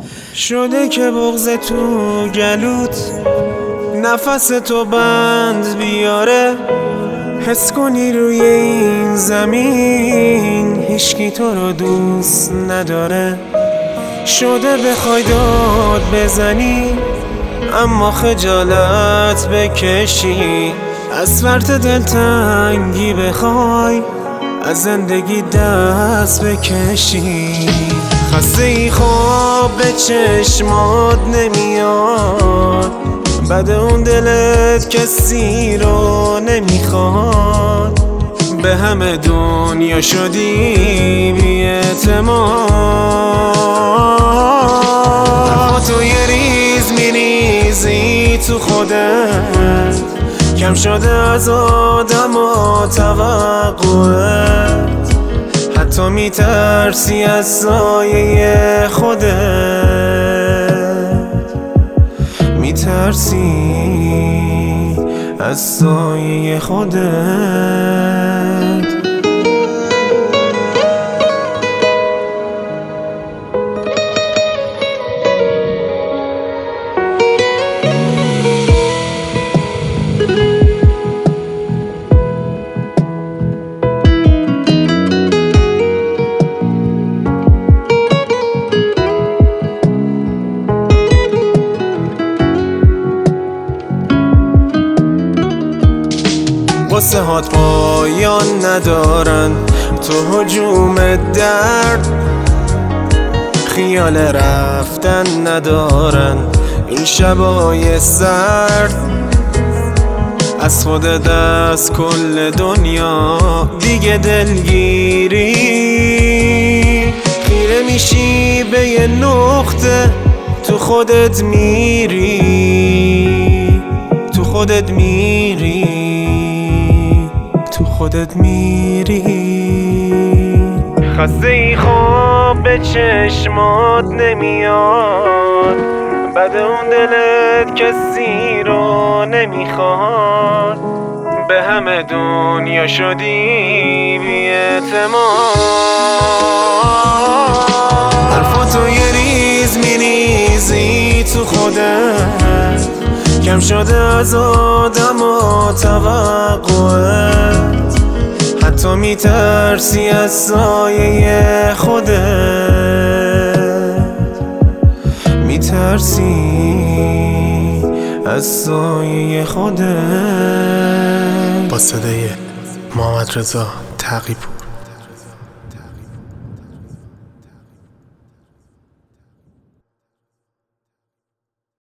شده که بغض تو گلوت نفس تو بند بیاره، حس کنی روی این زمین هیچکی تو رو دوست نداره. شده بخوای داد بزنی اما خجالت بکشی، از فرط دلتنگی بخوای از زندگی دست بکشی. خسته ای خواب به چشمات نمیاد، بعد اون دلت کسی رو نمیخواد، به همه دنیا شدی بی اعتماد. تو یه ریز میریزی تو خودت، کم شده از آدم و توقعت، حتی میترسی از سایه خودت، میترسی از سایه خودت. قصه هات پایان ندارن، تو هجوم درد خیال رفتن ندارن. این شبای سرد از خود دست کل دنیا دیگه دلگیری، خیره میشی به یه نقطه تو خودت میری، تو خودت میری، تو خودت میری. خسته ای خواب به چشمات نمیاد، بعد اون دلت کسی رو نمیخواد، به همه دنیا شدی بی اعتماد. حرفاتو یه ریز میریزی تو خودت، کم شده از آدم و توقعت، حتی میترسی از سایه خودت، میترسی از سایه خودت. با صدای محمد رضا تقی‌پور.